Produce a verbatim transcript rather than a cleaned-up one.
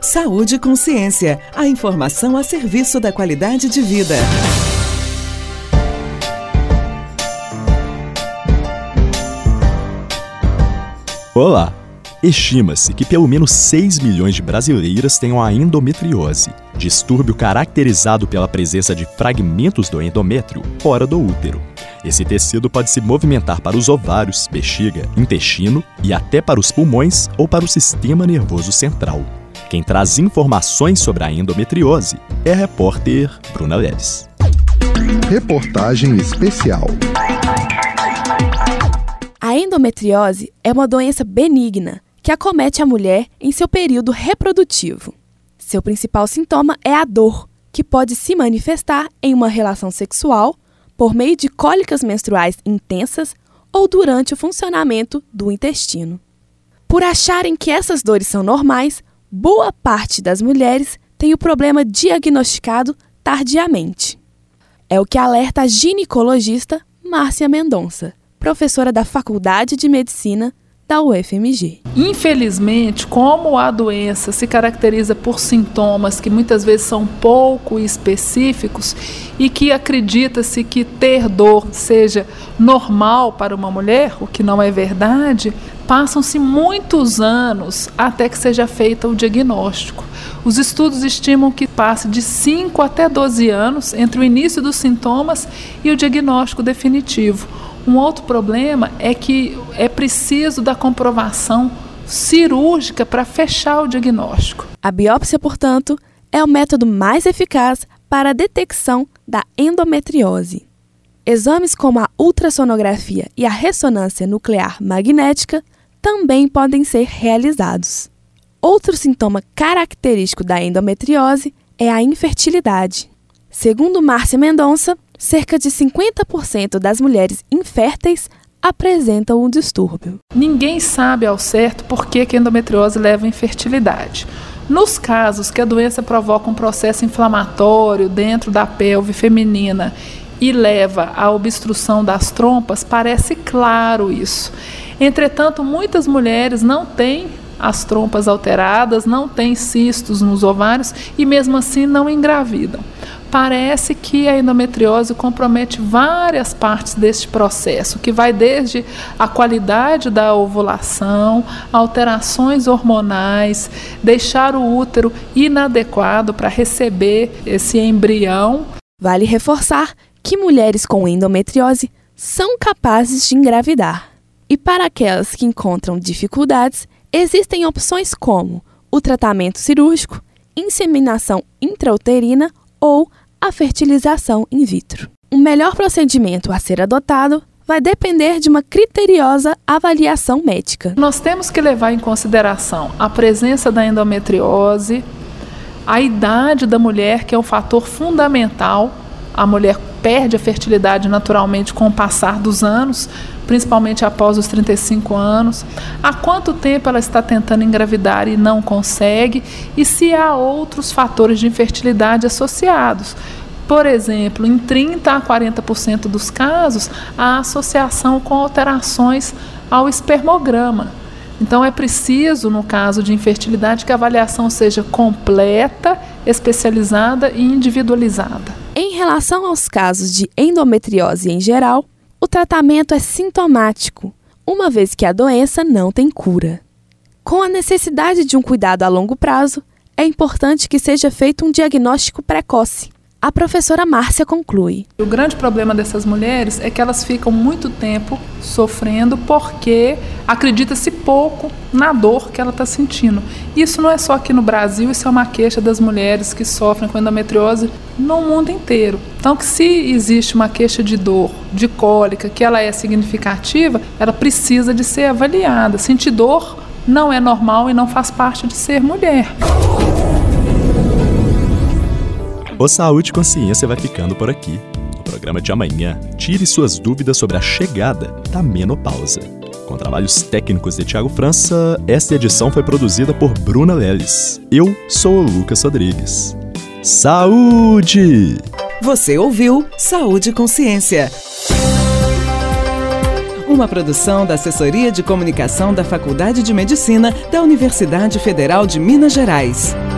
Saúde e Consciência, a informação a serviço da qualidade de vida. Olá! Estima-se que pelo menos seis milhões de brasileiras tenham a endometriose, distúrbio caracterizado pela presença de fragmentos do endométrio fora do útero. Esse tecido pode se movimentar para os ovários, bexiga, intestino e até para os pulmões ou para o sistema nervoso central. Quem traz informações sobre a endometriose é a repórter Bruna Leles. Reportagem especial. A endometriose é uma doença benigna que acomete a mulher em seu período reprodutivo. Seu principal sintoma é a dor, que pode se manifestar em uma relação sexual por meio de cólicas menstruais intensas ou durante o funcionamento do intestino. Por acharem que essas dores são normais, boa parte das mulheres tem o problema diagnosticado tardiamente. É o que alerta a ginecologista Márcia Mendonça, professora da Faculdade de Medicina da U F M G. Infelizmente, como a doença se caracteriza por sintomas que muitas vezes são pouco específicos e que acredita-se que ter dor seja normal para uma mulher, o que não é verdade, passam-se muitos anos até que seja feito o diagnóstico. Os estudos estimam que passe de cinco até doze anos entre o início dos sintomas e o diagnóstico definitivo. Um outro problema é que é preciso da comprovação cirúrgica para fechar o diagnóstico. A biópsia, portanto, é o método mais eficaz para a detecção da endometriose. Exames como a ultrassonografia e a ressonância nuclear magnética também podem ser realizados. Outro sintoma característico da endometriose é a infertilidade. Segundo Márcia Mendonça, cerca de cinquenta por cento das mulheres inférteis apresentam o distúrbio. Ninguém sabe ao certo por que a endometriose leva à infertilidade. Nos casos que a doença provoca um processo inflamatório dentro da pelve feminina e leva à obstrução das trompas, parece claro isso. Entretanto, muitas mulheres não têm as trompas alteradas, não têm cistos nos ovários e mesmo assim não engravidam. Parece que a endometriose compromete várias partes deste processo, que vai desde a qualidade da ovulação, alterações hormonais, deixar o útero inadequado para receber esse embrião. Vale reforçar que mulheres com endometriose são capazes de engravidar. E para aquelas que encontram dificuldades, existem opções como o tratamento cirúrgico, inseminação intrauterina ou a fertilização in vitro. O melhor procedimento a ser adotado vai depender de uma criteriosa avaliação médica. Nós temos que levar em consideração a presença da endometriose, a idade da mulher, que é um fator fundamental. A mulher perde a fertilidade naturalmente com o passar dos anos, principalmente após os trinta e cinco anos. Há quanto tempo ela está tentando engravidar e não consegue, e se há outros fatores de infertilidade associados. Por exemplo, em trinta a quarenta por cento dos casos, há associação com alterações ao espermograma. Então é preciso, no caso de infertilidade, que a avaliação seja completa, especializada e individualizada. Em relação aos casos de endometriose em geral, o tratamento é sintomático, uma vez que a doença não tem cura. Com a necessidade de um cuidado a longo prazo, é importante que seja feito um diagnóstico precoce. A professora Márcia conclui. O grande problema dessas mulheres é que elas ficam muito tempo sofrendo porque acredita-se pouco na dor que ela está sentindo. Isso não é só aqui no Brasil, isso é uma queixa das mulheres que sofrem com endometriose no mundo inteiro. Então, que se existe uma queixa de dor, de cólica, que ela é significativa, ela precisa de ser avaliada. Sentir dor não é normal e não faz parte de ser mulher. O Saúde e Consciência vai ficando por aqui. No programa de amanhã, tire suas dúvidas sobre a chegada da menopausa. Com trabalhos técnicos de Thiago França, esta edição foi produzida por Bruna Leles. Eu sou o Lucas Rodrigues. Saúde! Você ouviu Saúde e Consciência. Uma produção da Assessoria de Comunicação da Faculdade de Medicina da Universidade Federal de Minas Gerais.